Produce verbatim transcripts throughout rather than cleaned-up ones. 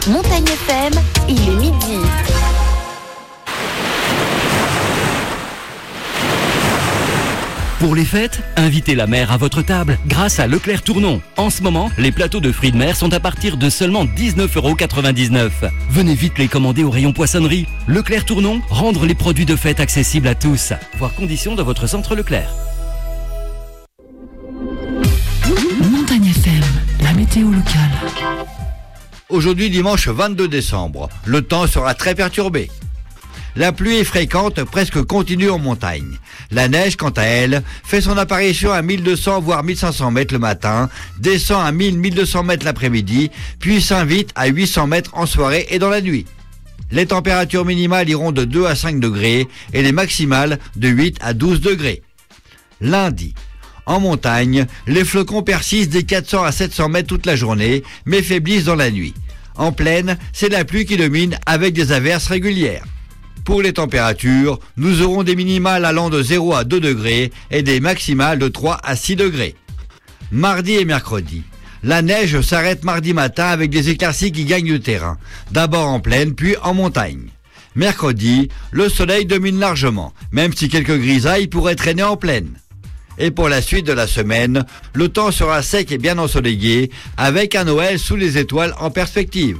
Montagne F M, il est midi. Pour les fêtes, invitez la mer à votre table grâce à Leclerc Tournon. En ce moment, les plateaux de fruits de mer sont à partir de seulement dix-neuf euros quatre-vingt-dix-neuf. Venez vite les commander au rayon poissonnerie. Leclerc Tournon, rendre les produits de fête accessibles à tous. Voir conditions dans votre centre Leclerc. Montagne F M, la météo locale. Aujourd'hui dimanche vingt-deux décembre, le temps sera très perturbé. La pluie est fréquente, presque continue en montagne. La neige, quant à elle, fait son apparition à mille deux cents voire mille cinq cents mètres le matin, descend à mille à mille deux cents mètres l'après-midi, puis s'invite à huit cents mètres en soirée et dans la nuit. Les températures minimales iront de deux à cinq degrés et les maximales de huit à douze degrés. Lundi. En montagne, les flocons persistent des quatre cents à sept cents mètres toute la journée, mais faiblissent dans la nuit. En plaine, c'est la pluie qui domine avec des averses régulières. Pour les températures, nous aurons des minimales allant de zéro à deux degrés et des maximales de trois à six degrés. Mardi et mercredi. La neige s'arrête mardi matin avec des éclaircies qui gagnent du terrain, d'abord en plaine puis en montagne. Mercredi, le soleil domine largement, même si quelques grisailles pourraient traîner en plaine. Et pour la suite de la semaine, le temps sera sec et bien ensoleillé, avec un Noël sous les étoiles en perspective.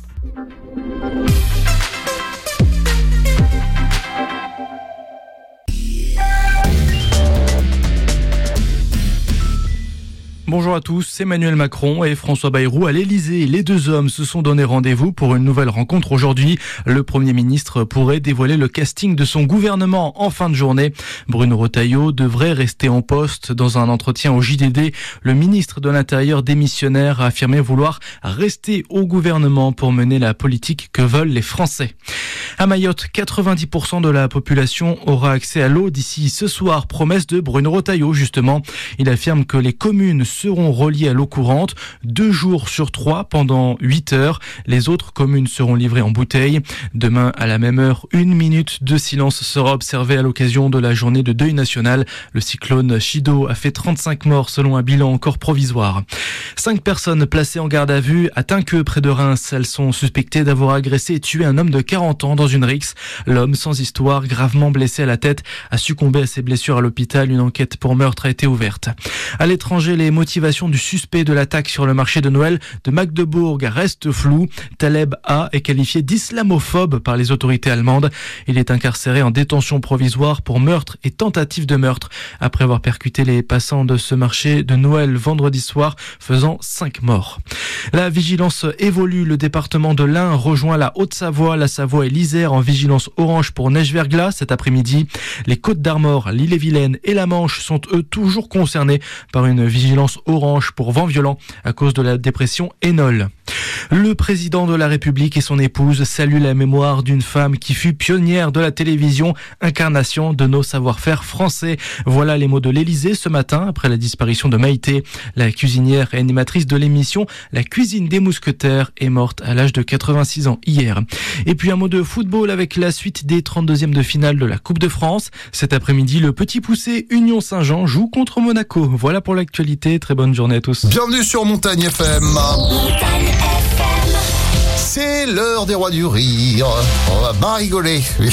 Bonjour à tous, Emmanuel Macron et François Bayrou à l'Elysée. Les deux hommes se sont donné rendez-vous pour une nouvelle rencontre aujourd'hui. Le Premier ministre pourrait dévoiler le casting de son gouvernement en fin de journée. Bruno Retailleau devrait rester en poste. Dans un entretien au J D D, le ministre de l'Intérieur démissionnaire a affirmé vouloir rester au gouvernement pour mener la politique que veulent les Français. À Mayotte, quatre-vingt-dix pour cent de la population aura accès à l'eau d'ici ce soir. Promesse de Bruno Retailleau, justement. Il affirme que les communes seront reliées à l'eau courante deux jours sur trois pendant huit heures. Les autres communes seront livrées en bouteilles. Demain, à la même heure, une minute de silence sera observée à l'occasion de la journée de deuil national. Le cyclone Chido a fait trente-cinq morts selon un bilan encore provisoire. Cinq personnes placées en garde à vue à Tinqueux, près de Reims. Elles sont suspectées d'avoir agressé et tué un homme de quarante ans dans une rixe. L'homme, sans histoire, gravement blessé à la tête, a succombé à ses blessures à l'hôpital. Une enquête pour meurtre a été ouverte. À l'étranger, les motivation du suspect de l'attaque sur le marché de Noël de Magdebourg reste floue. Taleb A est qualifié d'islamophobe par les autorités allemandes. Il est incarcéré en détention provisoire pour meurtre et tentative de meurtre après avoir percuté les passants de ce marché de Noël vendredi soir, faisant cinq morts. La vigilance évolue. Le département de l'Ain rejoint la Haute-Savoie, la Savoie et l'Isère en vigilance orange pour neige-verglas cet après-midi. Les Côtes-d'Armor, l'Ille-et-Vilaine et la Manche sont eux toujours concernés par une vigilance orange pour vent violent à cause de la dépression Énole. Le président de la République et son épouse saluent la mémoire d'une femme qui fut pionnière de la télévision, incarnation de nos savoir-faire français. Voilà les mots de l'Élysée ce matin après la disparition de Maïté. La cuisinière et animatrice de l'émission La Cuisine des Mousquetaires est morte à l'âge de quatre-vingt-six ans hier. Et puis un mot de football avec la suite des trente-deuxièmes de finale de la Coupe de France. Cet après-midi, le Petit Poucet Union Saint-Jean joue contre Monaco. Voilà pour l'actualité. Très bonne journée à tous. Bienvenue sur Montagne F M. Montagne F M. C'est l'heure des rois du rire. On va bien rigoler. Oui.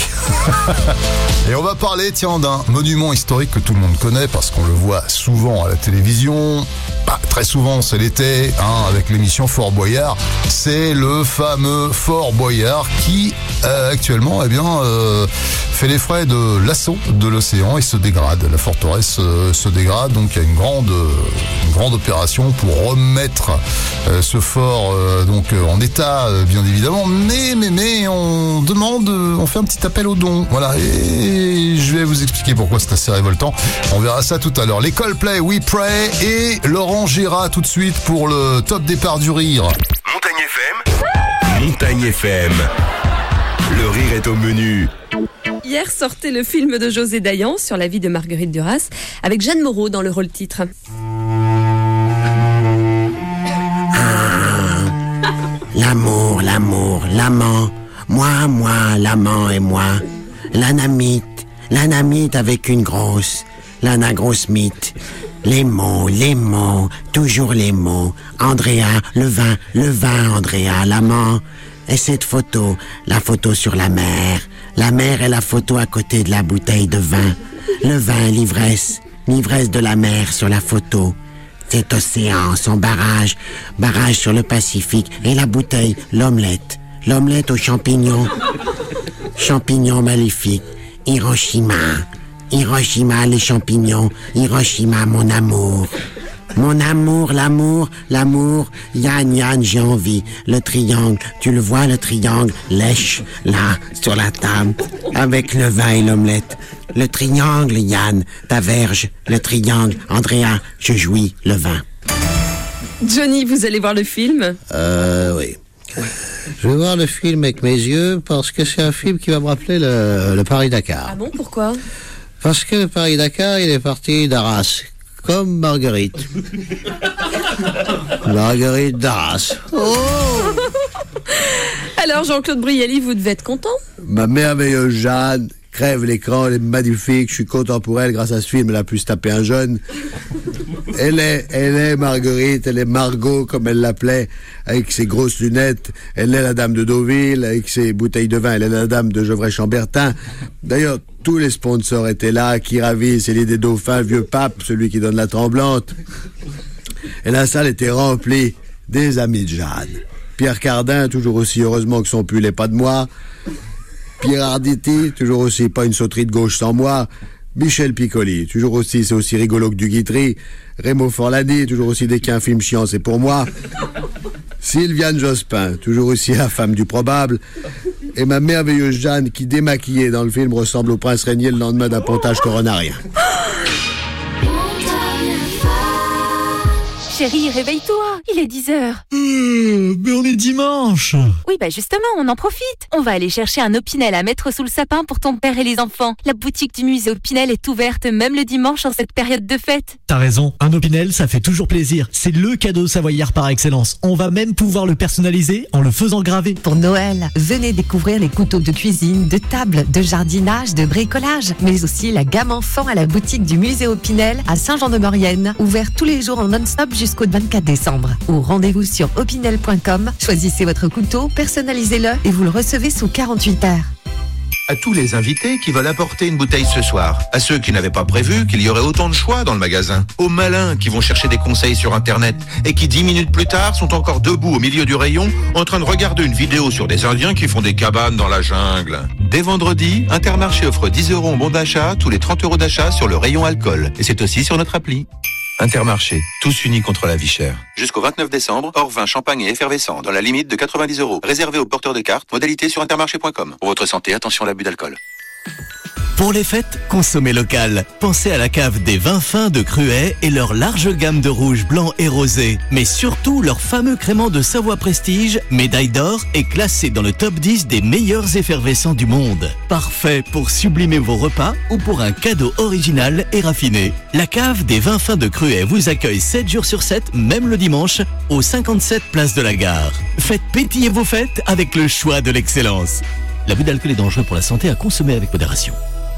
Et on va parler, tiens, d'un monument historique que tout le monde connaît parce qu'on le voit souvent à la télévision. Bah, très souvent, c'est l'été, hein, avec l'émission Fort Boyard. C'est le fameux Fort Boyard qui, euh, actuellement, eh bien, euh, fait les frais de l'assaut de l'océan et se dégrade. La forteresse euh, se dégrade, donc il y a une grande, une grande opération pour remettre euh, ce fort euh, donc euh, en état, euh, bien évidemment. Mais, mais, mais, on demande, euh, on fait un petit appel aux dons. Voilà, et je vais vous expliquer pourquoi c'est assez révoltant. On verra ça tout à l'heure. Les Coldplay, We Pray et Laurent Gérard tout de suite pour le top départ du rire. Montagne F M. Montagne F M. Le rire est au menu. Hier sortait le film de José Dayan sur la vie de Marguerite Duras avec Jeanne Moreau dans le rôle titre. Ah, l'amour, l'amour, l'amant, moi, moi, l'amant et moi, l'anamite, l'anamite avec une grosse, l'ana grosse mythe. Les mots, les mots, toujours les mots. Andrea, le vin, le vin, Andrea, l'amant. Et cette photo, la photo sur la mer. La mer et la photo à côté de la bouteille de vin. Le vin, l'ivresse, l'ivresse de la mer sur la photo. Cet océan, son barrage, barrage sur le Pacifique. Et la bouteille, l'omelette, l'omelette aux champignons. Champignons maléfiques. Hiroshima, Hiroshima les champignons. Hiroshima mon amour. Mon amour, l'amour, l'amour. Yann, Yann, j'ai envie. Le triangle, tu le vois le triangle. Lèche, là, sur la table. Avec le vin et l'omelette. Le triangle, Yann, ta verge. Le triangle, Andrea, je jouis le vin. Johnny, vous allez voir le film ? Euh, oui. Je vais voir le film avec mes yeux parce que c'est un film qui va me rappeler le, le Paris-Dakar. Ah bon, pourquoi ? Parce que le Paris-Dakar, il est parti d'Arras, comme Marguerite. Marguerite d'Arras. Oh. Alors, Jean-Claude Brialy, vous devez être content ? Ma merveilleuse Jeanne crève l'écran, elle est magnifique, je suis content pour elle, grâce à ce film, elle a pu se taper un jeune. Elle est, elle est Marguerite, elle est Margot, comme elle l'appelait, avec ses grosses lunettes. Elle est la dame de Deauville, avec ses bouteilles de vin. Elle est la dame de Gevrey-Chambertin. D'ailleurs, tous les sponsors étaient là, qui ravissent. Elle est des dauphins, vieux pape, celui qui donne la tremblante. Et la salle était remplie des amis de Jeanne. Pierre Cardin, toujours aussi heureusement que son pull n'est pas de moi. Pierre Arditi, toujours aussi pas une sauterie de gauche sans moi. Michel Piccoli, toujours aussi, c'est aussi rigolo que du Guitry. Raymond Forlani, toujours aussi dès qu'il y a un film chiant, c'est pour moi. Sylviane Jospin, toujours aussi la femme du probable. Et ma merveilleuse Jeanne, qui démaquillée dans le film ressemble au prince régnier le lendemain d'un pontage coronarien. Chérie, réveille-toi, il est dix heures. Euh, mais on est dimanche. Oui, bah justement, on en profite. On va aller chercher un Opinel à mettre sous le sapin pour ton père et les enfants. La boutique du musée Opinel est ouverte même le dimanche en cette période de fête. T'as raison, un Opinel, ça fait toujours plaisir. C'est le cadeau savoyard par excellence. On va même pouvoir le personnaliser en le faisant graver. Pour Noël, venez découvrir les couteaux de cuisine, de table, de jardinage, de bricolage, mais aussi la gamme enfant à la boutique du musée Opinel à Saint-Jean-de-Maurienne, ouvert tous les jours en non-stop jusqu'au vingt-quatre décembre. Ou rendez-vous sur opinel point com, choisissez votre couteau, personnalisez-le et vous le recevez sous quarante-huit heures. À tous les invités qui veulent apporter une bouteille ce soir, à ceux qui n'avaient pas prévu qu'il y aurait autant de choix dans le magasin, aux malins qui vont chercher des conseils sur internet et qui dix minutes plus tard sont encore debout au milieu du rayon en train de regarder une vidéo sur des Indiens qui font des cabanes dans la jungle. Dès vendredi, Intermarché offre dix euros en bon d'achat tous les trente euros d'achat sur le rayon alcool et c'est aussi sur notre appli. Intermarché, tous unis contre la vie chère. Jusqu'au vingt-neuf décembre, hors vin, champagne et effervescent, dans la limite de quatre-vingt-dix euros. Réservé aux porteurs de cartes, modalité sur intermarché point com. Pour votre santé, attention à l'abus d'alcool. Pour les fêtes, consommez local. Pensez à la cave des vins fins de Cruet et leur large gamme de rouges, blancs et rosés. Mais surtout leur fameux crément de Savoie Prestige, médaille d'or et classé dans le top dix des meilleurs effervescents du monde. Parfait pour sublimer vos repas ou pour un cadeau original et raffiné. La cave des vins fins de Cruet vous accueille sept jours sur sept, même le dimanche, au cinquante-sept place de la Gare. Faites pétiller vos fêtes avec le choix de l'excellence. L'abus d'alcool est dangereux pour la santé, à consommer avec modération.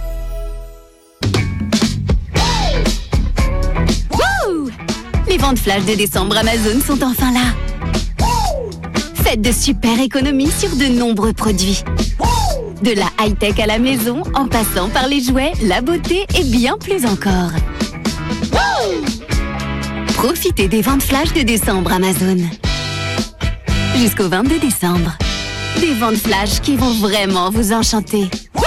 Les ventes flash de décembre Amazon sont enfin là. Faites de super économies sur de nombreux produits. De la high-tech à la maison, en passant par les jouets, la beauté et bien plus encore. Profitez des ventes flash de décembre Amazon. Jusqu'au vingt-deux décembre. Des ventes flash qui vont vraiment vous enchanter.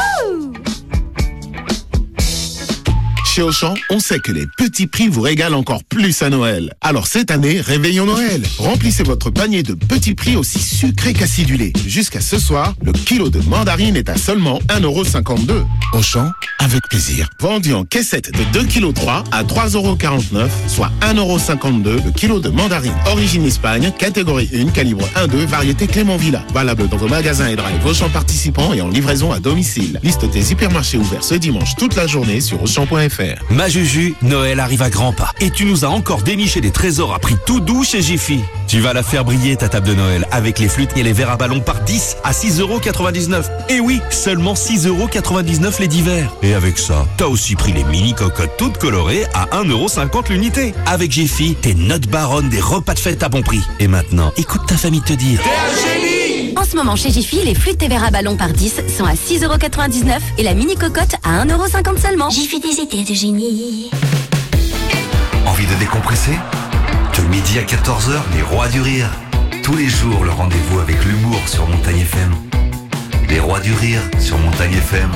Chez Auchan, on sait que les petits prix vous régalent encore plus à Noël. Alors cette année, réveillons Noël. Remplissez votre panier de petits prix aussi sucrés qu'acidulés. Jusqu'à ce soir, le kilo de mandarine est à seulement un euro cinquante-deux. Auchan, avec plaisir. Vendu en caissette de deux virgule trois kilos à trois euros quarante-neuf, soit un euro cinquante-deux le kilo de mandarine. Origine Espagne, catégorie un, calibre un deux, variété Clément Villa. Valable dans vos magasins et drive Auchan participants et en livraison à domicile. Liste des hypermarchés ouverts ce dimanche toute la journée sur auchan point f r. Ouais, ma Juju, Noël arrive à grands pas. Et tu nous as encore déniché des trésors à prix tout doux chez Jiffy. Tu vas la faire briller ta table de Noël avec les flûtes et les verres à ballon par dix à six euros quatre-vingt-dix-neuf. Et oui, seulement six euros quatre-vingt-dix-neuf les dix verres. Et avec ça, t'as aussi pris les mini cocottes toutes colorées à un euro cinquante l'unité. Avec Jiffy, t'es notre baronne des repas de fête à bon prix. Et maintenant, écoute ta famille te dire. T'es un génie! En ce moment chez Jiffy, les flûtes et verres à ballon par dix sont à six euros quatre-vingt-dix-neuf et la mini cocotte à un euro cinquante seulement. Jiffy des idées de génie. Envie de décompresser? De midi à quatorze heures, les Rois du Rire. Tous les jours, le rendez-vous avec l'humour sur Montagne F M. Les Rois du Rire sur Montagne F M.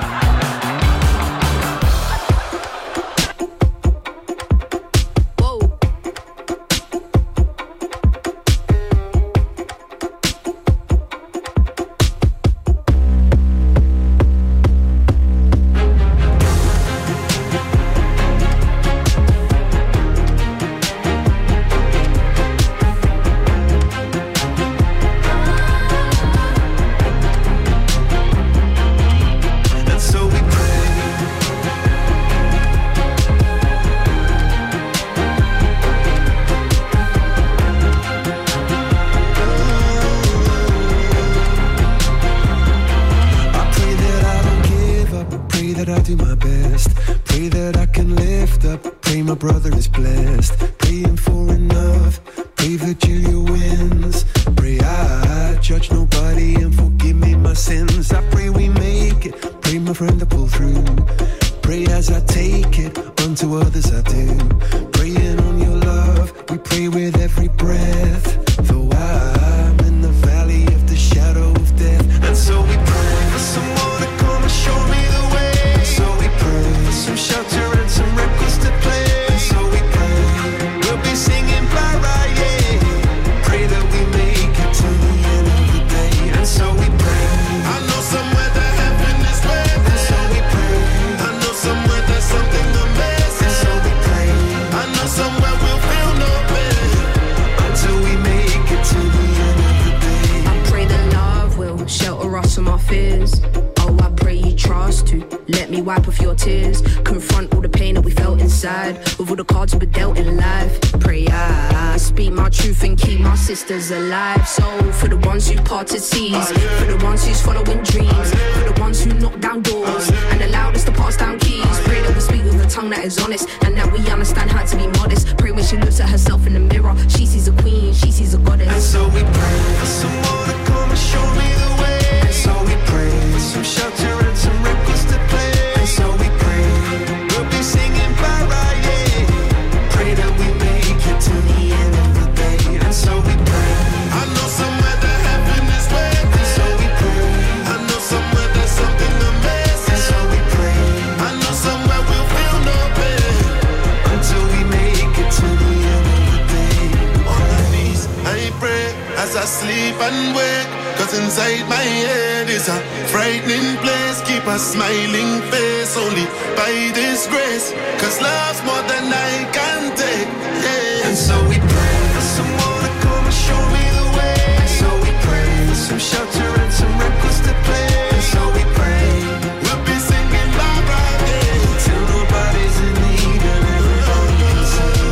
Alive, so for the ones who parted seas, for the ones who's following dreams, for the ones who knock down doors and allowed us to pass down keys. Pray that we speak with a tongue that is honest and that we understand how to be modest. Pray when she looks at herself in the mirror, she sees a queen, she sees a goddess. And so we pray for someone to come and show me the way. And so we pray for some shelter and some records to play. And so we pray we'll be singing bye-bye, yeah. Pray that we make it to the end of the day. And so we pray. I know somewhere that heaven is waiting. And so we pray. I know somewhere there's something amazing. And so we pray. I know somewhere we'll feel no pain until we make it to the end of the day. On my knees, I pray as I sleep and wake. Cause inside my head is a frightening place. Keep a smiling face only by this grace. Cause love's more than I can take, yeah. And so we pray for someone to come and show me the way. And so we pray for some shelter and some records to play. And so we pray we'll be singing bye-bye, yeah, till nobody's in need and everybody can sing.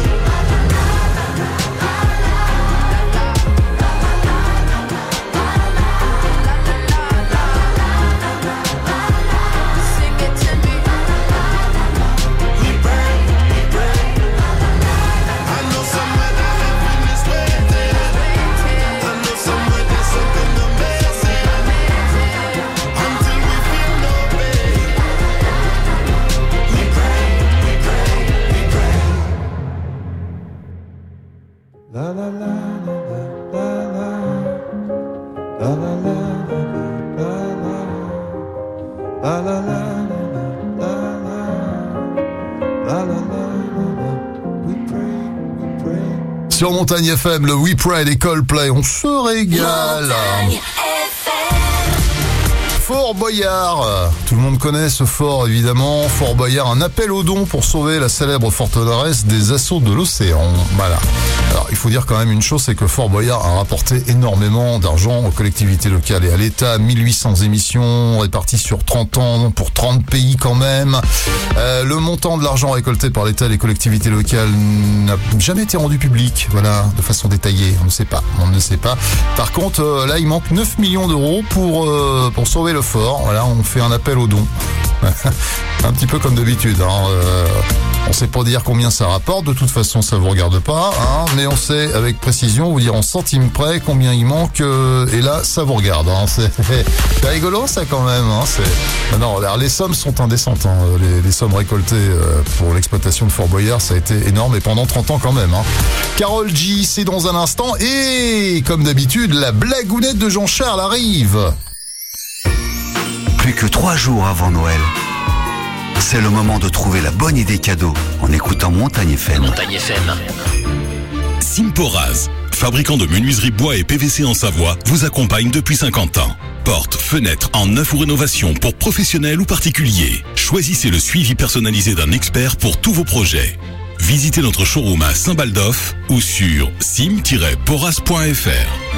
Sur Montagne F M, le We Pray et Coldplay, on se régale. Fort Boyard. Tout le monde connaît ce fort, évidemment. Fort Boyard, un appel aux dons pour sauver la célèbre forteresse des assauts de l'océan. Voilà. Alors, il faut dire quand même une chose, c'est que Fort Boyard a rapporté énormément d'argent aux collectivités locales et à l'État. mille huit cents émissions réparties sur trente ans pour trente pays quand même. Euh, le montant de l'argent récolté par l'État et les collectivités locales n'a jamais été rendu public. Voilà, de façon détaillée. On ne sait pas. On ne sait pas. Par contre, euh, là, il manque neuf millions d'euros pour, euh, pour sauver le fort. Voilà, on fait un appel aux dons. Un petit peu comme d'habitude. Hein. Euh, on sait pas dire combien ça rapporte. De toute façon, ça vous regarde pas. Hein. Mais on sait avec précision, vous dire en centimes près combien il manque. Euh, et là, ça vous regarde. Hein. C'est, c'est rigolo, ça, quand même. Hein. C'est... Non, alors, les sommes sont indécentes. Hein. Les, les sommes récoltées euh, pour l'exploitation de Fort Boyard, ça a été énorme. Et pendant trente ans, quand même. Hein. Carole G, c'est dans un instant. Et, comme d'habitude, la blagounette de Jean-Charles arrive. Plus que trois jours avant Noël, c'est le moment de trouver la bonne idée cadeau en écoutant Montagne F M. Montagne F M. Simporaz, fabricant de menuiserie bois et P V C en Savoie, vous accompagne depuis cinquante ans. Portes, fenêtres en neuf ou rénovation pour professionnels ou particuliers. Choisissez le suivi personnalisé d'un expert pour tous vos projets. Visitez notre showroom à Saint-Baldoff ou sur sim tiret poraz point f r.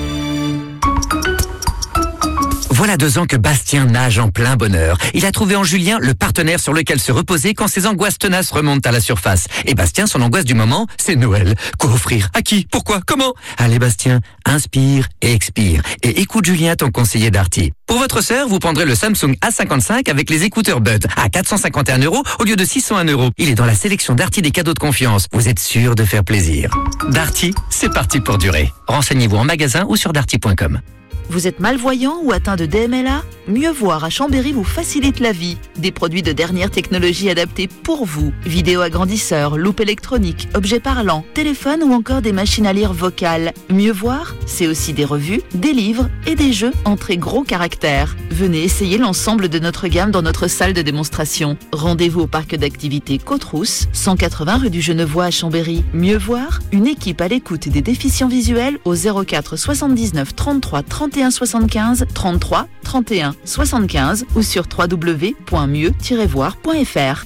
Voilà deux ans que Bastien nage en plein bonheur. Il a trouvé en Julien le partenaire sur lequel se reposer quand ses angoisses tenaces remontent à la surface. Et Bastien, son angoisse du moment, c'est Noël. Quoi offrir? À qui? Pourquoi? Comment? Allez Bastien, inspire et expire. Et écoute Julien, ton conseiller Darty. Pour votre sœur, vous prendrez le Samsung A cinquante-cinq avec les écouteurs Bud à quatre cent cinquante et un euros au lieu de six cent un euros. Il est dans la sélection Darty des cadeaux de confiance. Vous êtes sûr de faire plaisir. Darty, c'est parti pour durer. Renseignez-vous en magasin ou sur darty point com. Vous êtes malvoyant ou atteint de D M L A? Mieux voir à Chambéry vous facilite la vie. Des produits de dernière technologie adaptés pour vous. Vidéo agrandisseur, loupe électronique, objets parlants, téléphone ou encore des machines à lire vocales. Mieux voir, c'est aussi des revues, des livres et des jeux en très gros caractères. Venez essayer l'ensemble de notre gamme dans notre salle de démonstration. Rendez-vous au parc d'activités Côte-Rousse, cent quatre-vingts rue du Genevois à Chambéry. Mieux voir, une équipe à l'écoute des déficients visuels au zéro quatre soixante-dix-neuf trente-trois trente et un soixante-quinze trente-trois trente et un soixante-quinze ou sur w w w point mieux tiret voir point f r.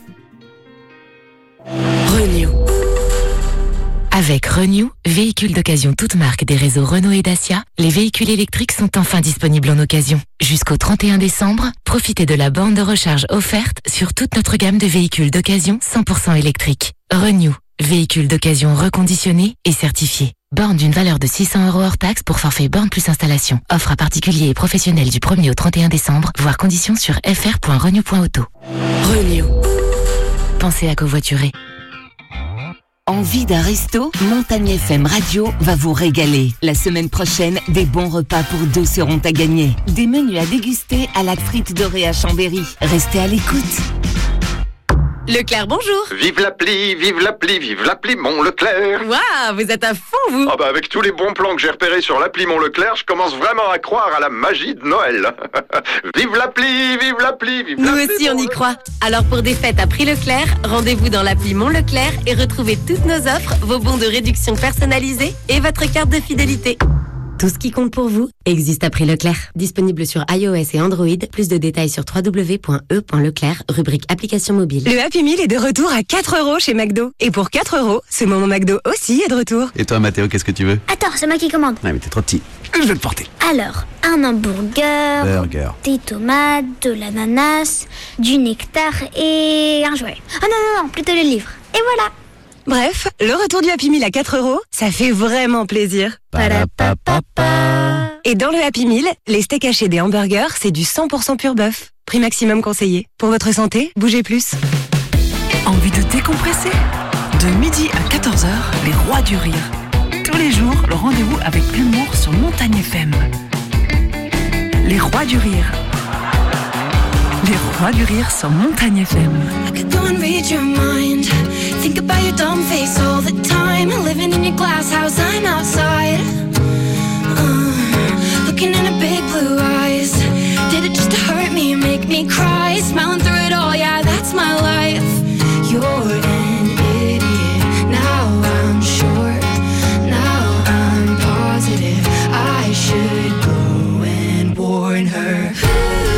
Renew. Avec Renew, véhicules d'occasion toutes marques des réseaux Renault et Dacia, les véhicules électriques sont enfin disponibles en occasion. Jusqu'au trente et un décembre, profitez de la borne de recharge offerte sur toute notre gamme de véhicules d'occasion cent pour cent électriques. Renew, véhicules d'occasion reconditionnés et certifiés. Borne d'une valeur de six cents euros hors taxe pour forfait borne plus installation. Offre à particuliers et professionnels du premier au trente et un décembre. Voir conditions sur f r point renew point auto. Renew. Pensez à covoiturer. Envie d'un resto? Montagne F M Radio va vous régaler. La semaine prochaine, des bons repas pour deux seront à gagner. Des menus à déguster à la frite dorée à Chambéry. Restez à l'écoute. Leclerc, bonjour. Vive l'appli, vive l'appli, vive l'appli Mon Leclerc. Waouh, vous êtes à fond, vous. Ah bah avec tous les bons plans que j'ai repérés sur l'appli Mon Leclerc, je commence vraiment à croire à la magie de Noël. Vive l'appli, vive l'appli, vive Nous l'appli. aussi, on y croit. Alors pour des fêtes à prix Leclerc, rendez-vous dans l'appli Mon Leclerc et retrouvez toutes nos offres, vos bons de réduction personnalisés et votre carte de fidélité. Tout ce qui compte pour vous existe à prix Leclerc. Disponible sur iOS et Android. Plus de détails sur w w w point e point leclerc, rubrique application mobile. Le Happy Meal est de retour à quatre euros chez McDo. Et pour quatre euros, ce moment McDo aussi est de retour. Et toi, Mathéo, qu'est-ce que tu veux? Attends, c'est moi qui commande. Ouais, mais t'es trop petit. Je vais le porter. Alors, un hamburger, Burger. des tomates, de l'ananas, du nectar et un jouet. Ah non, non, non, plutôt le livre. Et voilà. Bref, le retour du Happy Meal à quatre euros, ça fait vraiment plaisir. Et dans le Happy Meal, les steaks hachés des hamburgers, c'est du cent pour cent pur bœuf. Prix maximum conseillé. Pour votre santé, bougez plus. Envie de décompresser? De midi à quatorze heures, les rois du rire. Tous les jours, le rendez-vous avec l'humour sur Montagne F M. Les rois du rire. Les rois du rire sur Montagne F M. I could go and read your mind. Think about your dumb face all the time. Living in your glass house, I'm outside. Uh, looking in her big blue eyes. Did it just to hurt me, make me cry? Smiling through it all, yeah, that's my life. You're an idiot. Now I'm sure. Now I'm positive. I should go and warn her.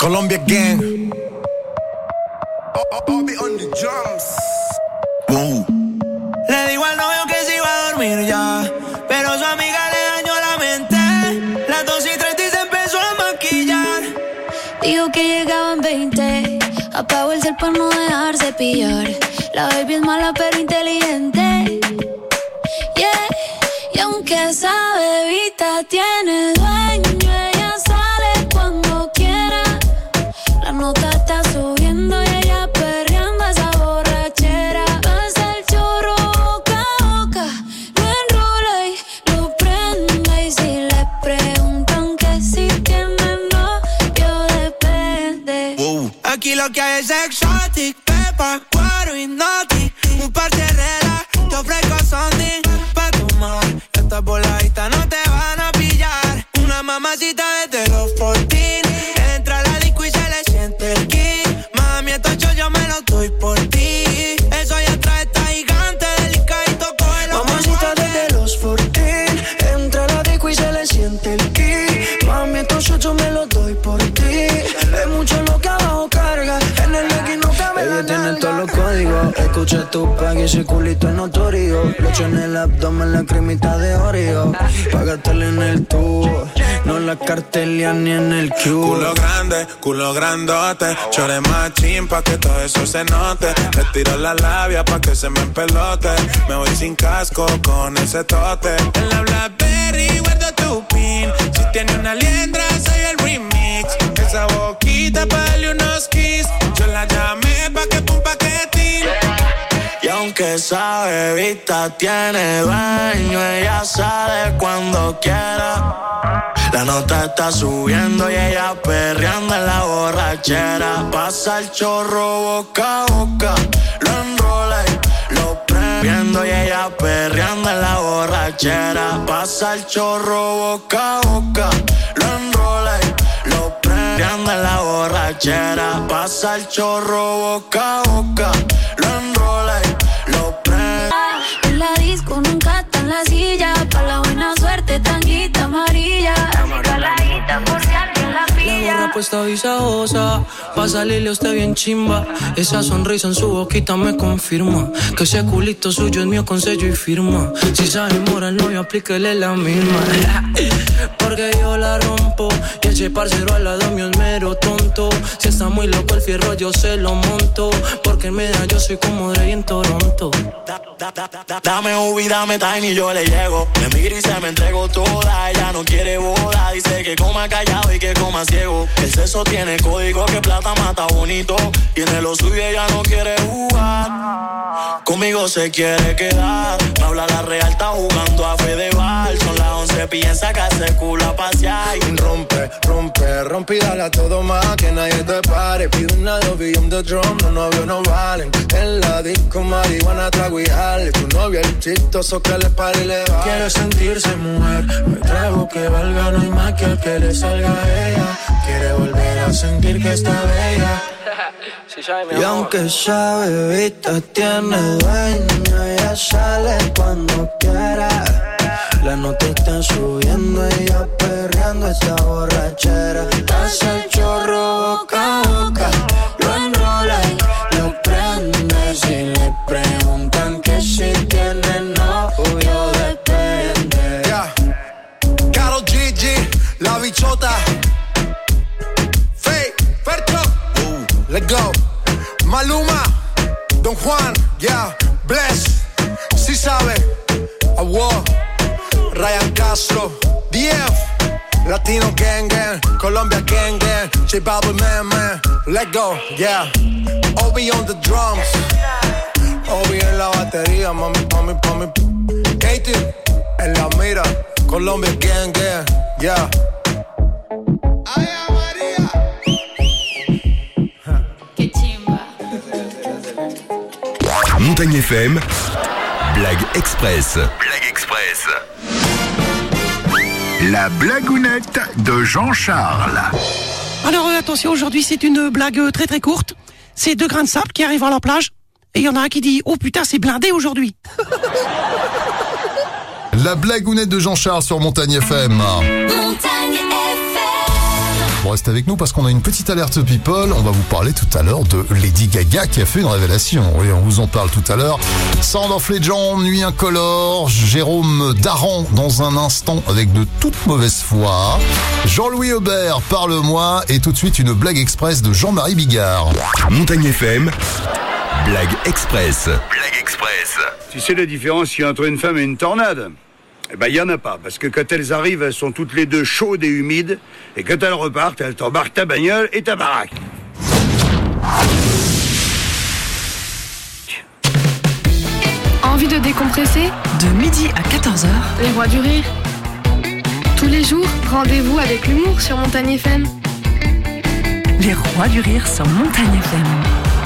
Colombia Gang. Bobby on the drums. Wow. Le digo al novio que se iba a dormir ya, pero su amiga le dañó la mente. Las dos y treinta y se empezó a maquillar. Dijo que llegaban veinte. Apagó el cel para no dejarse pillar. La baby es mala pero inteligente. Yeah. Y aunque esa bebita tiene dueño, ella sale cuando quiera. La nota está subiendo y ella perreando esa borrachera. Pasa el chorro boca a boca, lo enrola y lo prende. Y si le preguntan que si tiene novio, depende. Wow. Aquí lo que hay es exotic, pepa, cuero y naughty. Un par de reglas, te ofrezco something pa' tomar. Estas voladitas no te van a pillar. Una mamacita desde los catorce. Entra a la disco y se le siente el kick. Mami, estos yo me los doy por ti. Eso ya trae esta gigante, delicadito, cógelo. Mamacita desde los catorce. Entra a la disco y se le siente el kick. Mami, estos yo me los doy por ti. Es mucho lo que abajo carga. En el legging no cabe. Ella tiene todos los códigos. Escucha tu pack y ese culito es notorio. Leche en el abdomen, la cremita de Oreo. Págatele en el tubo, no la cartelia ni en el cubo. Culo grande, culo grandote. Chore machín pa' que todo eso se note. Le tiro la labia pa' que se me empelote. Me voy sin casco con ese tote. En la Blackberry guardo tu pin. Si tiene una liendra soy el remix. Esa boquita pa' darle unos kiss. Yo la llamé pa' que pum paquetín. Y aunque esa bebita tiene dueño, ella sale cuando quiera. La nota está subiendo y ella perreando en la borrachera. Pasa el chorro boca a boca, lo enrola y lo prende. Y ella perreando en la borrachera. Pasa el chorro boca a boca, lo enrola y lo prende. En la borrachera. Pasa el chorro boca a boca, lo enrola y lo prende. En la disco nunca está en la silla. Pa' la buena suerte, tanguita amarilla. Caladita por si alguien la pilla. La gorra puesta visajosa, pa' salirle a usted bien chimba. Esa sonrisa en su boquita me confirma que ese culito suyo es mío con sello y firma. Si se enamora el novio, aplíquele la misma. Porque yo la rompo y ese parcero al lado mío es mero tonto. Si está muy loco el fierro yo se lo monto. Porque en media yo soy como Dre en Toronto. Da, da, da, da, dame Ubi, dame Tiny y yo le llego. Me mira y se me entregó toda. Ella no quiere boda, dice que coma callado y que coma ciego. El sexo tiene código, que plata mata bonito. Tiene lo suyo, ella no quiere jugar. Conmigo se quiere quedar. Me habla la real, está jugando a Fedeval. Son las once, piensa que hace culo a pasear. Y rompe, rompe, rompe y dale a todo más. Que nadie te pare. Pide una doble on the drum, los novios no valen. En la disco marihuana trago y jale. Tu novio el chistoso que le pare y le va. Quiere sentirse mujer, me trago que valga, no hay más que el que le salga a ella. Quiere volver a sentir que está bella. Y aunque esa bebita tiene dueño, ella sale cuando quiera. La nota está subiendo, ella perreando esta borrachera. Pasa el chorro boca a boca, lo enrola y lo prende. Si le preguntan que si tiene novio, depende. Yeah. Karol G G, la bichota. Faye, Fercho, uh, let's go. Maluma, Don Juan, yeah, Bless, si sabe, Award, Ryan Castro, D F, Latino Gang Gang, Colombia Gang Gang, J Balvin Man Man, let's go, yeah, Obi on the drums, Obi en la batería, mami, mami, mami, Katie, en la mira, Colombia Gang Gang, yeah. Montagne F M, Blague Express. Blague Express. La blagounette de Jean-Charles. Alors euh, attention, aujourd'hui c'est une blague très très courte. C'est deux grains de sable qui arrivent à la plage. Et il y en a un qui dit « Oh putain, c'est blindé aujourd'hui !» La blagounette de Jean-Charles sur Montagne F M. Montagne F M. Bon, restez avec nous parce qu'on a une petite alerte people. On va vous parler tout à l'heure de Lady Gaga qui a fait une révélation. Oui, on vous en parle tout à l'heure. Sound of Legend, Nuit Incolore, Jérôme Daran dans un instant avec de toute mauvaise foi. Jean-Louis Aubert, Parle-moi, et tout de suite une blague express de Jean-Marie Bigard. Montagne F M, blague express. Blague express. Tu sais la différence qu'il y a entre une femme et une tornade? Eh ben, il n'y en a pas, parce que quand elles arrivent, elles sont toutes les deux chaudes et humides, et quand elles repartent, elles t'embarquent ta bagnole et ta baraque. Envie de décompresser? De midi à quatorze heures, les rois du rire. Tous les jours, rendez-vous avec l'humour sur Montagne F M. Les rois du rire sur Montagne F M.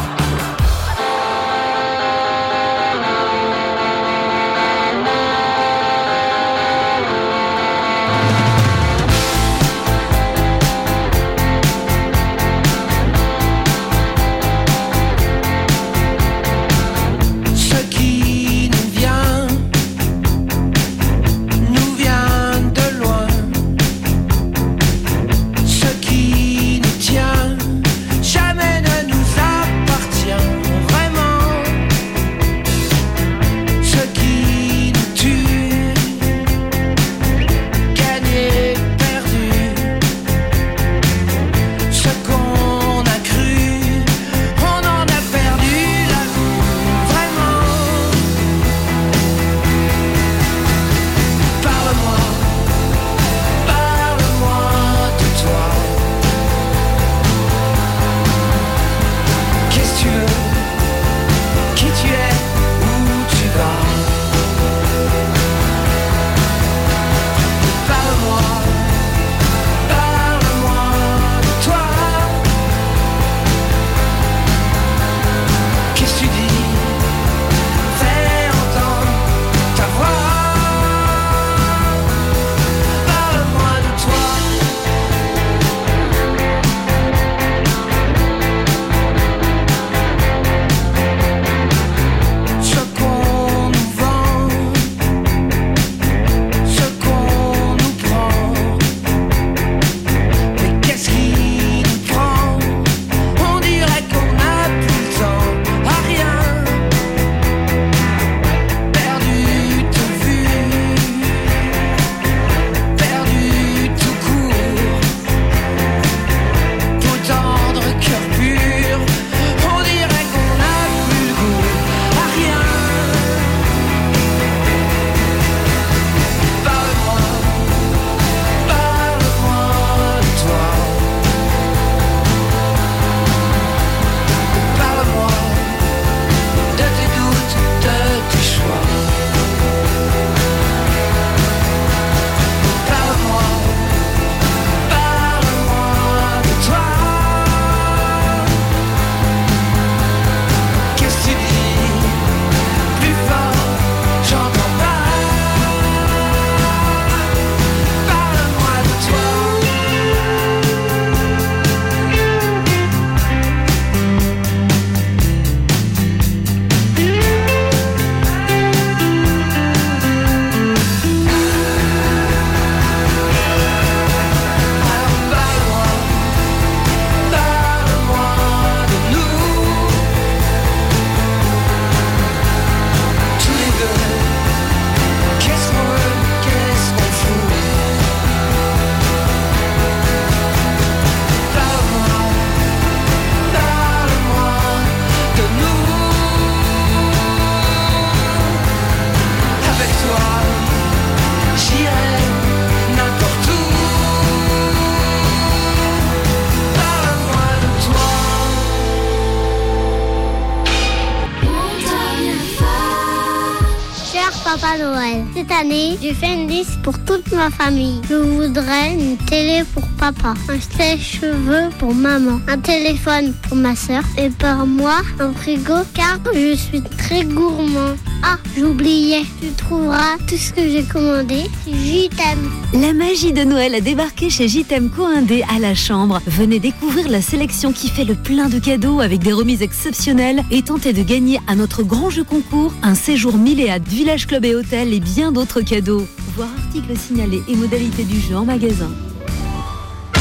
Papa Noël. Cette année, j'ai fait une liste pour toute ma famille. Je voudrais une télé pour papa, un sèche-cheveux pour maman, un téléphone pour ma soeur et pour moi, un frigo car je suis très gourmand. Ah, j'oubliais, tu trouveras tout ce que j'ai commandé sur J T E M. La magie de Noël a débarqué chez J T E M Coindé à la Chambre. Venez découvrir la sélection qui fait le plein de cadeaux avec des remises exceptionnelles et tentez de gagner à notre grand jeu concours un séjour Milléade, Village Club et Hôtel et bien d'autres cadeaux. Voir articles signalés et modalités du jeu en magasin.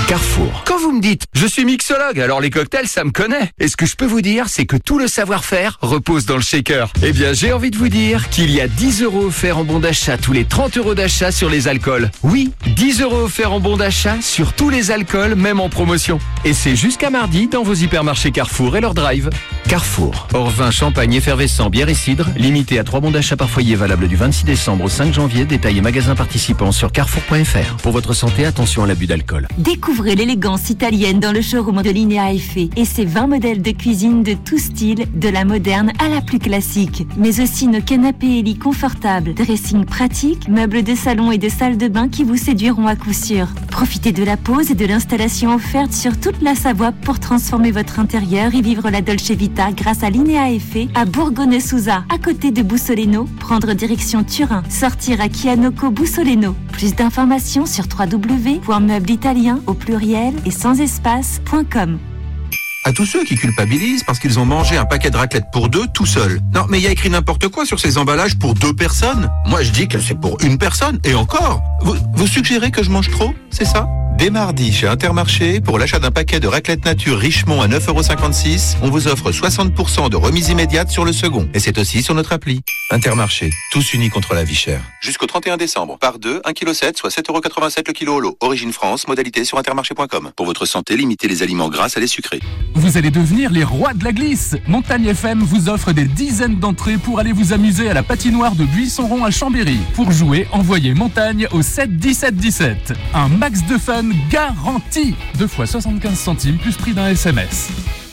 Carrefour. Quand vous me dites « je suis mixologue, alors les cocktails, ça me connaît », et ce que je peux vous dire, c'est que tout le savoir-faire repose dans le shaker. Eh bien, j'ai envie de vous dire qu'il y a dix euros offerts en bon d'achat tous les trente euros d'achat sur les alcools. Oui, dix euros offerts en bon d'achat sur tous les alcools, même en promotion. Et c'est jusqu'à mardi dans vos hypermarchés Carrefour et leur drive. Carrefour. Hors vin, champagne, effervescent, bière et cidre, limité à trois bons d'achat par foyer, valable du vingt-six décembre au cinq janvier, détail et magasins participants sur carrefour point f r. Pour votre santé, attention à l'abus d'alcool. Découvrez l'élégance italienne dans le showroom de Linea Effet et ses vingt modèles de cuisine de tout style, de la moderne à la plus classique. Mais aussi nos canapés et lits confortables, dressing pratique, meubles de salon et de salle de bain qui vous séduiront à coup sûr. Profitez de la pause et de l'installation offerte sur toute la Savoie pour transformer votre intérieur et vivre la Dolce Vita grâce à Linea Effet à Bourgogne-Souza, à côté de Bussoleno, prendre direction Turin, sortir à Chianoco Bussoleno. Plus d'informations sur w w w point meuble italien au pluriel et sans espace point com. À tous ceux qui culpabilisent parce qu'ils ont mangé un paquet de raclette pour deux tout seuls. Non, mais il y a écrit n'importe quoi sur ces emballages pour deux personnes. Moi, je dis que c'est pour une personne. Et encore, vous, vous suggérez que je mange trop, c'est ça ? Dès mardi, chez Intermarché, pour l'achat d'un paquet de raclette nature Richemont à neuf euros cinquante-six, on vous offre soixante pour cent de remise immédiate sur le second. Et c'est aussi sur notre appli. Intermarché, tous unis contre la vie chère. Jusqu'au trente et un décembre. Par deux, un virgule sept kilos, soit sept euros quatre-vingt-sept le kilo au lot. Origine France, modalité sur intermarché point com. Pour votre santé, limitez les aliments gras à les sucrés. Vous allez devenir les rois de la glisse. Montagne F M vous offre des dizaines d'entrées pour aller vous amuser à la patinoire de Buisson-Rond à Chambéry. Pour jouer, envoyez montagne au sept dix-sept dix-sept. Un max de fun garanti. Deux fois soixante-quinze centimes plus prix d'un S M S.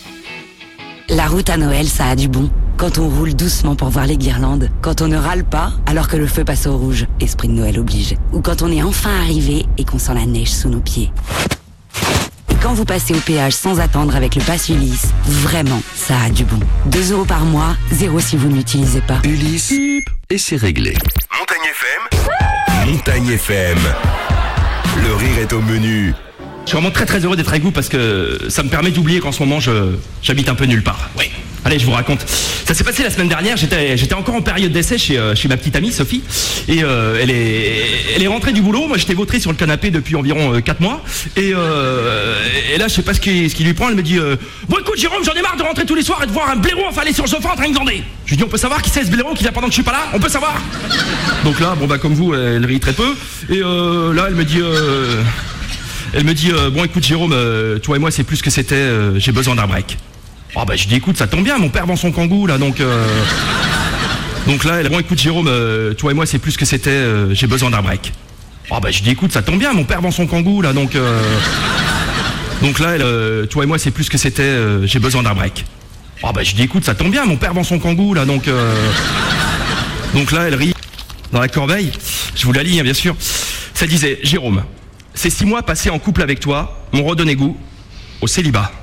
La route à Noël, ça a du bon. Quand on roule doucement pour voir les guirlandes. Quand on ne râle pas alors que le feu passe au rouge. Esprit de Noël oblige. Ou quand on est enfin arrivé et qu'on sent la neige sous nos pieds. Et quand vous passez au péage sans attendre avec le pass Ulysse, vraiment, ça a du bon. deux euros par mois, zéro si vous ne l'utilisez pas. Ulysse, et c'est réglé. Montagne F M. Montagne F M. Le rire est au menu. Je suis vraiment très très heureux d'être avec vous parce que ça me permet d'oublier qu'en ce moment je j'habite un peu nulle part. Oui. Allez, je vous raconte. Ça s'est passé la semaine dernière, j'étais j'étais encore en période d'essai chez, euh, chez ma petite amie Sophie. Et euh, elle, est, elle est rentrée du boulot, moi j'étais vautré sur le canapé depuis environ euh, quatre mois. Et, euh, et là je sais pas ce qui, ce qui lui prend, elle me dit euh, bon écoute Jérôme, j'en ai marre de rentrer tous les soirs et de voir un blaireau affalé sur le sofa en train de glander. Je lui dis on peut savoir qui c'est ce blaireau qui vient pendant que je suis pas là? On peut savoir? Donc là, bon bah comme vous, elle rit très peu. Et euh, là elle me dit... Euh, Elle me dit, euh, bon écoute Jérôme, euh, toi et moi c'est plus ce que c'était, euh, j'ai besoin d'un break. Oh bah je dis écoute, ça tombe bien, mon père vend son kangou là, donc... Euh... Donc là, elle bon écoute Jérôme, euh, toi et moi c'est plus ce que c'était, euh, j'ai besoin d'un break. Oh bah je dis écoute, ça tombe bien, mon père vend son kangou là, donc... Euh... Donc là, elle, euh, toi et moi c'est plus ce que c'était, euh, j'ai besoin d'un break. Oh bah je dis écoute, ça tombe bien, mon père vend son kangou là, donc... Euh... Donc là, elle rit dans la corbeille, je vous la lis hein, bien sûr. Ça disait, Jérôme... Ces six mois passés en couple avec toi m'ont redonné goût au célibat.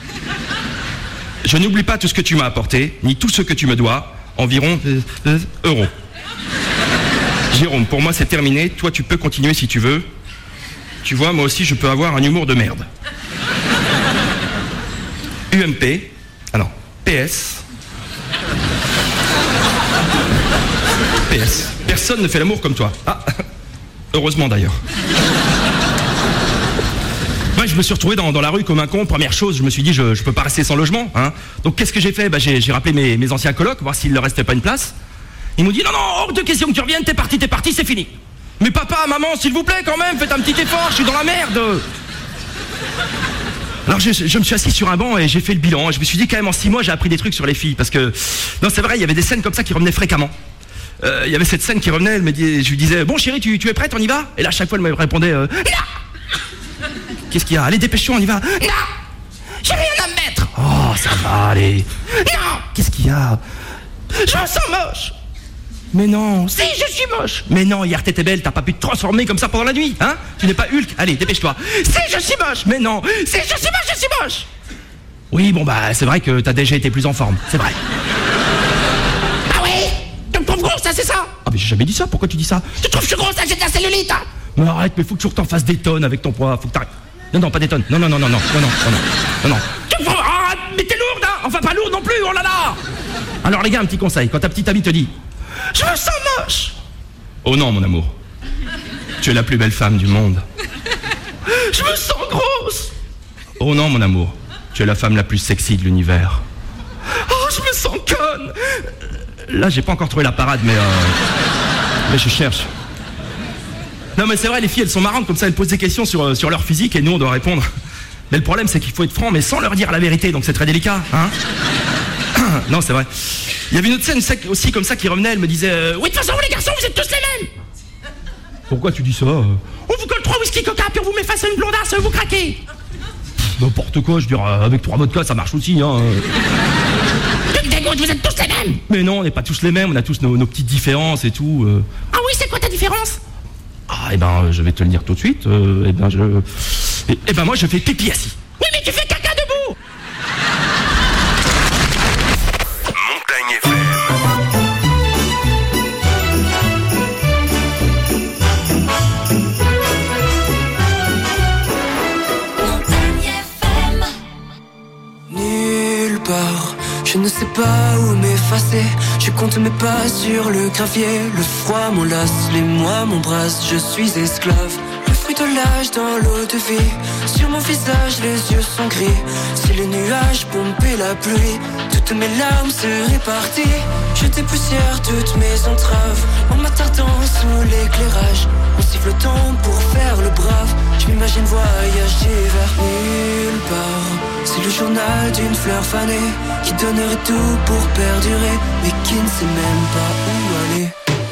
Je n'oublie pas tout ce que tu m'as apporté, ni tout ce que tu me dois, environ euh, euh, euros. Jérôme, pour moi c'est terminé, toi tu peux continuer si tu veux. Tu vois, moi aussi je peux avoir un humour de merde. U M P, ah non, P S. P S, personne ne fait l'amour comme toi. Ah, heureusement d'ailleurs. Ouais, je me suis retrouvé dans, dans la rue comme un con. Première chose, je me suis dit, je, je peux pas rester sans logement. Hein. Donc qu'est-ce que j'ai fait? Bah, j'ai, j'ai rappelé mes, mes anciens colocs, voir s'il leur restait pas une place. Ils m'ont dit, non, non, hors de question que tu reviennes, t'es parti, t'es parti, c'est fini. Mais papa, maman, s'il vous plaît, quand même, faites un petit effort, je suis dans la merde. Alors je, je me suis assis sur un banc et j'ai fait le bilan. Je me suis dit, quand même, en six mois, j'ai appris des trucs sur les filles. Parce que, non, c'est vrai, il y avait des scènes comme ça qui revenaient fréquemment. Il euh, y avait cette scène qui revenait, elle me dit, je lui disais, bon chérie, tu, tu es prête, on y va? Et là, à chaque fois, elle me répondait, euh, non. Qu'est-ce qu'il y a? Allez, dépêche-toi, on y va. Non, j'ai rien à me mettre. Oh, ça va, allez. Non, qu'est-ce qu'il y a? Je me sens moche. Mais non, si, je suis moche. Mais non, hier t'étais belle, t'as pas pu te transformer comme ça pendant la nuit, hein? Tu n'es pas Hulk. Allez, dépêche-toi. Si, je suis moche. Mais non, si, je suis moche, je suis moche. Oui, bon bah, c'est vrai que t'as déjà été plus en forme, c'est vrai. Ah oui? Tu me trouves grosse, ça, c'est ça? Ah mais j'ai jamais dit ça, pourquoi tu dis ça? Tu trouves que je suis grosse, ça, j'ai de la cellulite, hein? Mais arrête, mais faut que tu t'en fasses des tonnes avec ton poids, faut que t'arrêtes. Non, non, pas des tonnes. Non, non, non, non, non, non, non, non, non, non. Tu me arrête, mais t'es lourde, hein? Enfin, pas lourde non plus, oh là là! Alors les gars, un petit conseil, quand ta petite amie te dit je me sens moche. Oh non, mon amour. Tu es la plus belle femme du monde. Je me sens grosse. Oh non, mon amour. Tu es la femme la plus sexy de l'univers. Oh, je me sens conne. Là, j'ai pas encore trouvé la parade, mais... Euh... mais je cherche. Non, mais c'est vrai, les filles, elles sont marrantes, comme ça, elles posent des questions sur, sur leur physique, et nous, on doit répondre. Mais le problème, c'est qu'il faut être franc, mais sans leur dire la vérité, donc c'est très délicat, hein. Non, c'est vrai. Il y avait une autre scène aussi comme ça qui revenait, elle me disait euh, oui, de toute façon, vous les garçons, vous êtes tous les mêmes. Pourquoi tu dis ça? On vous colle trois whisky coca, puis on vous met face à une blondasse, vous craquez. N'importe quoi, je veux dire, avec trois vodka, ça marche aussi, hein. Tu te dégoûtes, vous êtes tous les mêmes. Mais non, on n'est pas tous les mêmes, on a tous nos, nos petites différences et tout. euh. Ah oui, c'est quoi ta différence? Ah, eh ben, je vais te le dire tout de suite. Euh, eh ben, je... Eh, eh ben, moi, je fais pipi assis. Oui, mais tu fais caca debout. Montagne F M. Nulle part, je ne sais pas où m'effacer. Je compte mes pas sur le gravier. Le froid m'enlace, les mois m'embrassent. Je suis esclave. Le fruit de l'âge dans l'eau de vie. Sur mon visage, les yeux sont gris. Si les nuages pompaient la pluie, toutes mes larmes se répartissent. Je dépoussière toutes mes entraves en m'attardant sous l'éclairage. En sifflotant pour faire le brave, je m'imagine voyager vers nulle part. C'est le journal d'une fleur fanée qui donnerait tout pour perdurer, mais qui ne sait même pas où aller.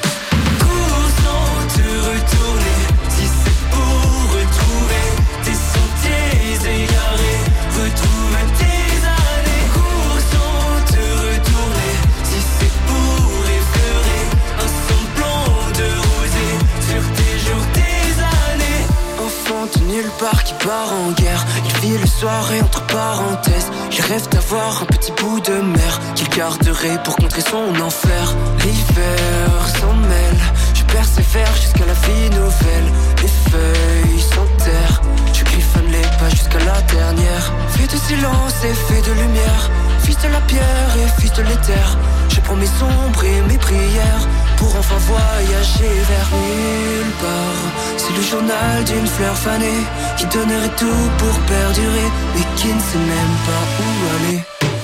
Cours sans te retourner, si c'est pour retrouver tes sentiers égarés, retrouver tes années. Cours sans te retourner, si c'est pour effleurer un semblant de rosée sur tes jours, tes années. Enfant de nulle part qui part en guerre, il vit le soir et entre parenthèses, il rêve d'avoir un petit bout de mer qu'il garderait pour contrer son enfer. L'hiver s'en mêle, je persévère jusqu'à la vie nouvelle. Les feuilles s'enterrent, je griffonne les pages jusqu'à la dernière. Fais de silence et fais de lumière, fils de la pierre et fils de l'éther. Je prends mes ombres et mes prières pour enfin voyager vers nulle part. C'est le journal d'une fleur fanée qui donnerait tout pour perdurer, mais qui ne sait même pas où aller.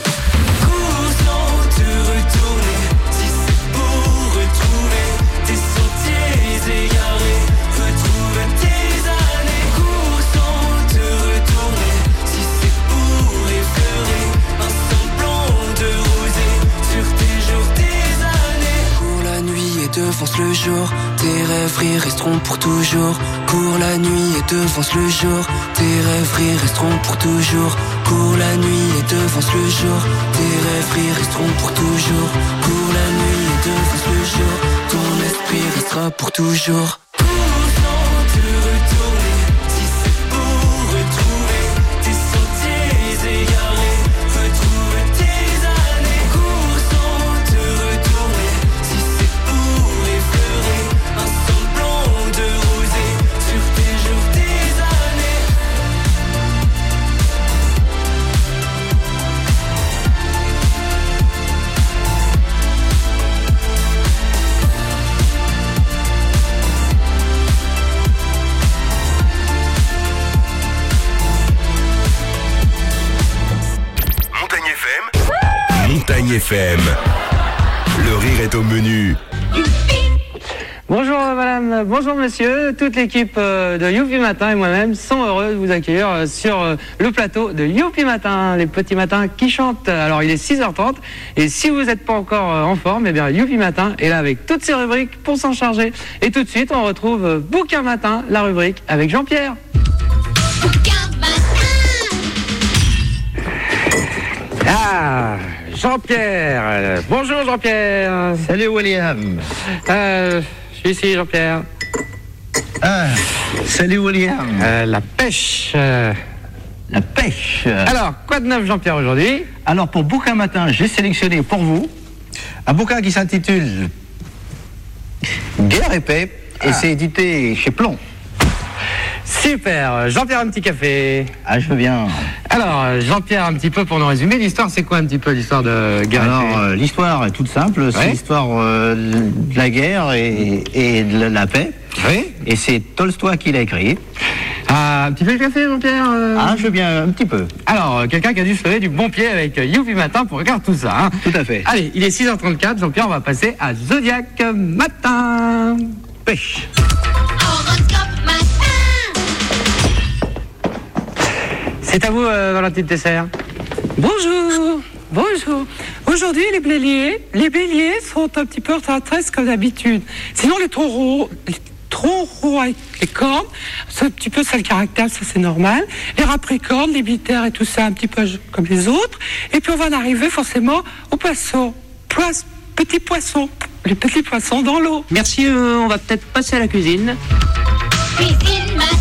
Cours sans te retourner, si c'est pour retrouver tes sentiers égarés, retrouver tes années. Cours sans te retourner, si c'est pour effleurer un semblant de rosée sur tes jours, tes années. Cours la nuit et devance le jour, tes rêveries resteront pour toujours. Cours la nuit et devance le jour, tes rêveries resteront pour toujours. Cours la nuit et devance le jour, tes rêveries resteront pour toujours. Cours la nuit et devance le jour, ton esprit restera pour toujours. Cours sans te retourner, si c'est pour retrouver tes sentiers égarés, retrouver tes années. Cours sans te retourner, si c'est pour effleurer un semblant de rosée sur tes jours, tes années. Montagne F M. Montagne F M. Le rire est au menu. Bonjour euh, madame, bonjour monsieur, toute l'équipe euh, de Youpi Matin et moi-même sont heureux de vous accueillir euh, sur euh, le plateau de Youpi Matin, les petits matins qui chantent. Alors il est six heures trente et si vous n'êtes pas encore euh, en forme, eh bien Youpi Matin est là avec toutes ses rubriques pour s'en charger. Et tout de suite on retrouve euh, Bouquin Matin, la rubrique avec Jean-Pierre. Ah, Jean-Pierre, euh, bonjour Jean-Pierre. Salut William. Euh, je suis ici Jean-Pierre. Ah, salut William. Euh, la pêche. euh. La pêche. Alors, quoi de neuf Jean-Pierre aujourd'hui? Alors pour Bouquin Matin, j'ai sélectionné pour vous un bouquin qui s'intitule Guerre et paix et Ah. c'est édité chez Plomb. Super, Jean-Pierre, un petit café. Ah, je veux bien. Alors, Jean-Pierre, un petit peu pour nous résumer, l'histoire, c'est quoi un petit peu l'histoire de guerre? Alors, euh, l'histoire est toute simple, c'est Ouais. l'histoire euh, de la guerre et, et de la paix. Oui. Et c'est Tolstoï qui l'a écrit. Ah, un petit peu de café, mon Pierre euh... Ah, je veux bien, un petit peu. Alors, euh, quelqu'un qui a dû se lever du bon pied avec euh, Youpi Matin pour regarder tout ça. Hein. Tout à fait. Allez, il est six heures trente-quatre, Jean-Pierre, on va passer à Zodiac Matin. Pêche. C'est à vous, euh, Valentine Tesser. Bonjour, bonjour. Aujourd'hui, les béliers, les béliers sont un petit peu retraitresses comme d'habitude. Sinon, les taureaux, les taureaux avec les cornes, c'est un petit peu ça le caractère, ça c'est normal. Les capricornes, les bitères et tout ça, un petit peu comme les autres. Et puis on va en arriver forcément aux poissons. Poisse, petits poissons, les petits poissons dans l'eau. Merci, euh, on va peut-être passer à la cuisine. Cuisine matin.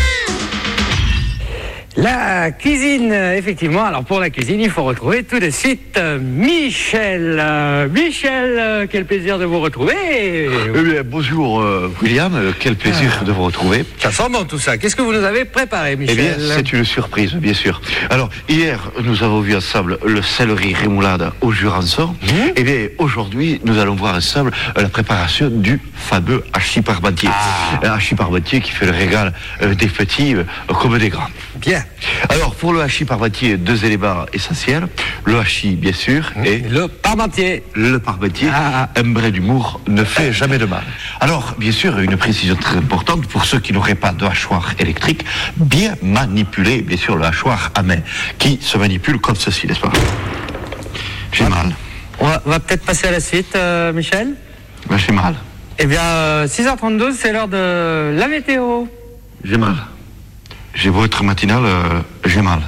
La cuisine, euh, effectivement. Alors pour la cuisine, il faut retrouver tout de suite euh, Michel. Euh, Michel, euh, quel plaisir de vous retrouver. Eh bien, bonjour euh, William, euh, quel plaisir Ah. de vous retrouver. Ça sent bon tout ça. Qu'est-ce que vous nous avez préparé, Michel? Eh bien, c'est une surprise, bien sûr. Alors, hier, nous avons vu ensemble le céleri rémoulade au Jurançon. Mmh. Eh bien, aujourd'hui, nous allons voir ensemble euh, la préparation du fameux hachis parmentier. Ah. Un hachis parmentier qui fait le régal euh, des petits euh, comme des grands. Bien. Alors, pour le hachis parmentier, deux éléments essentiels. Le hachis, bien sûr, et... Le parmentier. Le parmentier. Ah. Un brin d'humour ne fait jamais de mal. Alors, bien sûr, une précision très importante pour ceux qui n'auraient pas de hachoir électrique, bien manipuler, bien sûr, le hachoir à main, qui se manipule comme ceci, n'est-ce pas? J'ai mal. On va, on va peut-être passer à la suite, euh, Michel. Ben, j'ai mal. Eh bien, euh, six heures trente-deux, c'est l'heure de la météo. J'ai mal. J'ai beau être matinal, euh, j'ai mal.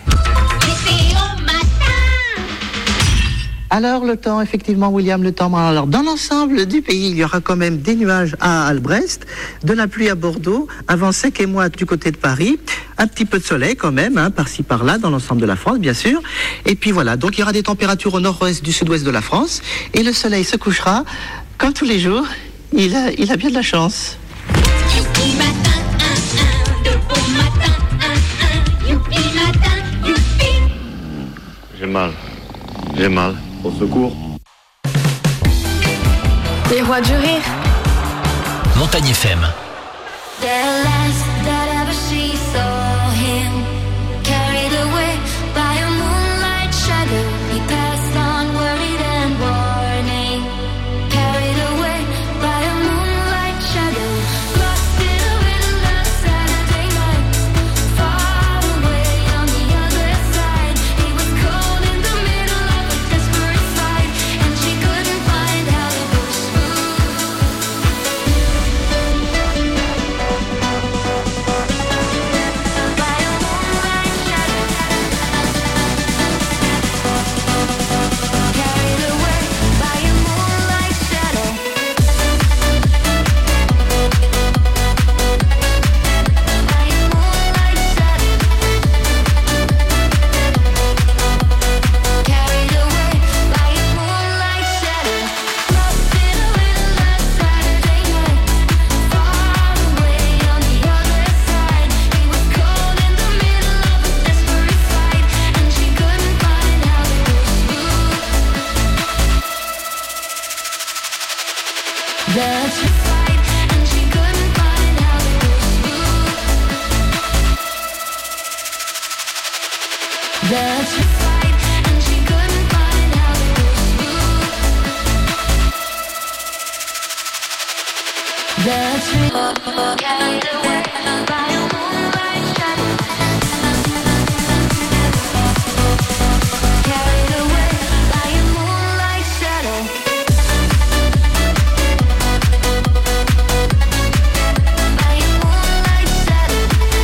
Alors le temps, effectivement, William, le temps. Alors dans l'ensemble du pays, il y aura quand même des nuages à Albrecht, de la pluie à Bordeaux, avant sec et moite du côté de Paris, un petit peu de soleil quand même, hein, par-ci par-là, dans l'ensemble de la France, bien sûr. Et puis voilà, donc il y aura des températures au nord-ouest du sud-ouest de la France, et le soleil se couchera, comme tous les jours. Il a, il a bien de la chance. Youpi matin, un, un, de bon matin, un, un, youpi matin, youpi. J'ai mal. J'ai mal. Au secours. Les rois du rire. Montagne F M. The last that ever she saw him, carried away by a moonlight shadow. He passed on worried and warning, carried away by a moonlight shadow. Lost in a windless Saturday night, far away on the other side. He was cold in the middle of a desperate fight, and she couldn't find how to push through. Carried away by a moonlight shadow. By a moonlight shadow. Carried away by a moonlight shadow. Lost in a windless Saturday night, far away on the other side. He was cold in the middle of a desperate fight, and she couldn't find how to push through. That's right, and she couldn't find how to push through. That's right, and she couldn't find how to push through. That's right. Carried away by a moonlight shadow. Carried away by a moonlight shadow. By a moonlight shadow.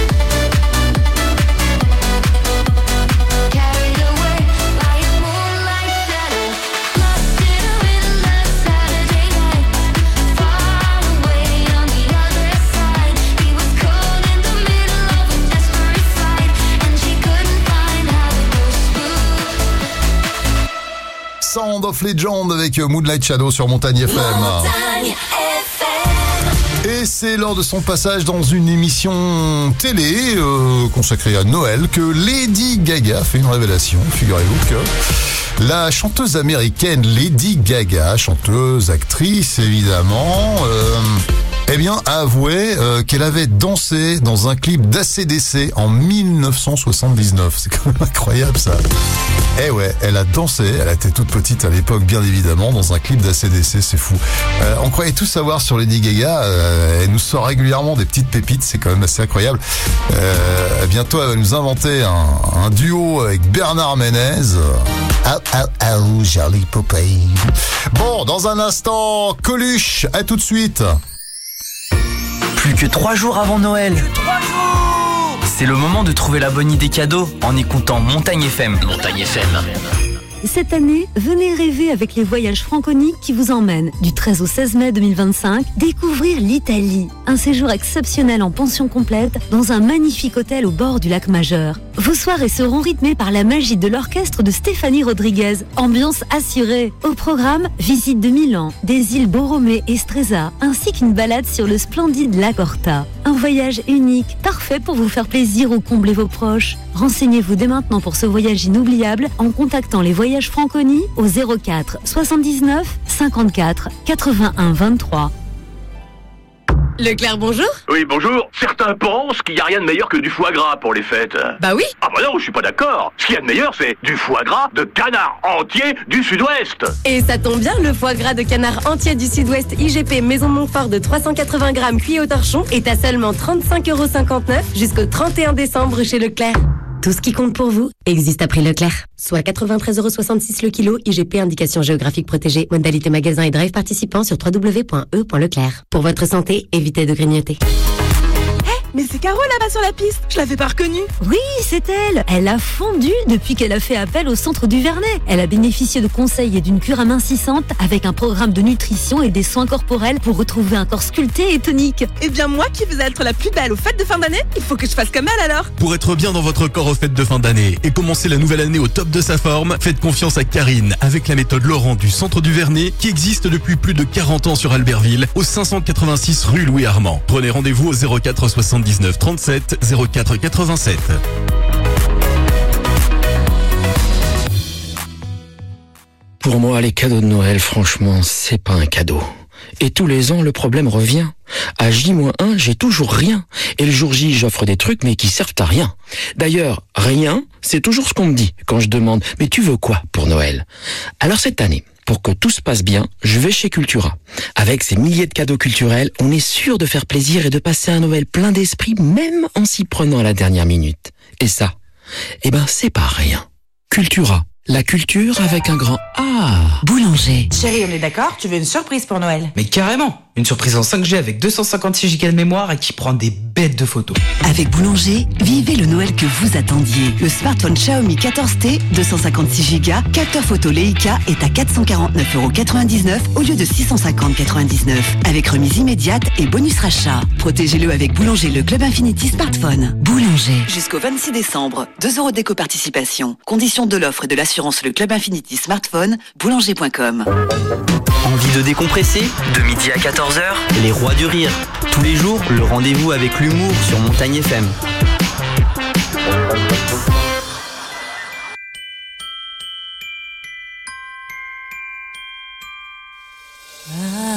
Carried away by a moonlight shadow. Lost in a windless Saturday night, far away on the other side. He was cold in the middle of a desperate fight, and she couldn't find how to push through. Sound of Legend avec Moonlight Shadow sur Montagne F M. Montagne F M. Et c'est lors de son passage dans une émission télé euh, consacrée à Noël que Lady Gaga fait une révélation. Figurez-vous que la chanteuse américaine Lady Gaga, chanteuse, actrice évidemment, euh, eh bien, a avoué euh, qu'elle avait dansé dans un clip d'A C D C en mille neuf cent soixante-dix-neuf. C'est quand même incroyable, ça. Eh ouais, elle a dansé, elle était toute petite à l'époque, bien évidemment, dans un clip d'A C D C, c'est fou. Euh, on croyait tout savoir sur Lady Gaga, euh, elle nous sort régulièrement des petites pépites, c'est quand même assez incroyable. Euh, bientôt, elle va nous inventer un, un duo avec Bernard Ménez. Ah, ah, ah, Charlie Popeye. Bon, dans un instant, Coluche, à tout de suite. Plus que trois jours avant Noël. Trois jours. C'est le moment de trouver la bonne idée cadeau en écoutant Montagne F M. Montagne F M. Cette année, venez rêver avec les voyages Franconi qui vous emmènent du treize au seize mai deux mille vingt-cinq découvrir l'Italie. Un séjour exceptionnel en pension complète dans un magnifique hôtel au bord du lac Majeur. Vos soirées seront rythmées par la magie de l'orchestre de Stéphanie Rodriguez. Ambiance assurée. Au programme, visite de Milan, des îles Borromée et Stresa, ainsi qu'une balade sur le splendide lac Horta. Un voyage unique, parfait pour vous faire plaisir ou combler vos proches. Renseignez-vous dès maintenant pour ce voyage inoubliable en contactant les voyages Franconi au zéro quatre soixante-dix-neuf cinquante-quatre quatre-vingt-un vingt-trois. Leclerc, bonjour. Oui, bonjour. Certains pensent qu'il n'y a rien de meilleur que du foie gras pour les fêtes. Bah oui. Ah bah non, je suis pas d'accord. Ce qu'il y a de meilleur, c'est du foie gras de canard entier du Sud-Ouest. Et ça tombe bien, le foie gras de canard entier du Sud-Ouest I G P Maison Montfort de trois cent quatre-vingts grammes cuit au torchon est à seulement trente-cinq euros cinquante-neuf jusqu'au trente et un décembre chez Leclerc. Tout ce qui compte pour vous existe à prix Leclerc. Soit quatre-vingt-treize euros soixante-six le kilo, I G P indication géographique protégée, modalité magasin et drive participant sur w w w point e point leclerc. Pour votre santé, évitez de grignoter. Mais c'est Caro là-bas sur la piste, je l'avais pas reconnue. Oui, c'est elle. Elle a fondu depuis qu'elle a fait appel au centre du Vernet. Elle a bénéficié de conseils et d'une cure amincissante avec un programme de nutrition et des soins corporels pour retrouver un corps sculpté et tonique. Eh bien moi qui veux être la plus belle aux fêtes de fin d'année, il faut que je fasse comme elle alors. Pour être bien dans votre corps aux fêtes de fin d'année et commencer la nouvelle année au top de sa forme, faites confiance à Karine avec la méthode Laurent du centre du Vernet qui existe depuis plus de quarante ans sur Albertville au cinq cent quatre-vingt-six rue Louis Armand. Prenez rendez-vous au zéro quatre soixante-dix-neuf trente-sept zéro quatre quatre-vingt-sept. Pour moi, les cadeaux de Noël, franchement, c'est pas un cadeau. Et tous les ans, le problème revient. À J moins un, j'ai toujours rien. Et le jour J, j'offre des trucs, mais qui servent à rien. D'ailleurs, rien, c'est toujours ce qu'on me dit quand je demande « Mais tu veux quoi pour Noël ?» Alors cette année, pour que tout se passe bien, je vais chez Cultura. Avec ces milliers de cadeaux culturels, on est sûr de faire plaisir et de passer un Noël plein d'esprit, même en s'y prenant à la dernière minute. Et ça, eh ben c'est pas rien. Cultura. La culture avec un grand A. Boulanger. Chérie, on est d'accord, tu veux une surprise pour Noël? Mais carrément. Une surprise en cinq G avec deux cent cinquante-six gigas de mémoire et qui prend des bêtes de photos. Avec Boulanger, vivez le Noël que vous attendiez. Le smartphone Xiaomi quatorze T, deux cent cinquante-six gigas, capteur photo Leica est à quatre cent quarante-neuf euros quatre-vingt-dix-neuf au lieu de six cent cinquante euros quatre-vingt-dix-neuf. Avec remise immédiate et bonus rachat. Protégez-le avec Boulanger, le Club Infinity Smartphone. Boulanger. Jusqu'au vingt-six décembre, deux euros d'éco-participation. Conditions de l'offre et de l'assurance le Club Infinity Smartphone, boulanger point com. Envie de décompresser? De midi à quatorze heures, les rois du rire. Tous les jours, le rendez-vous avec l'humour sur Montagne F M. Ah.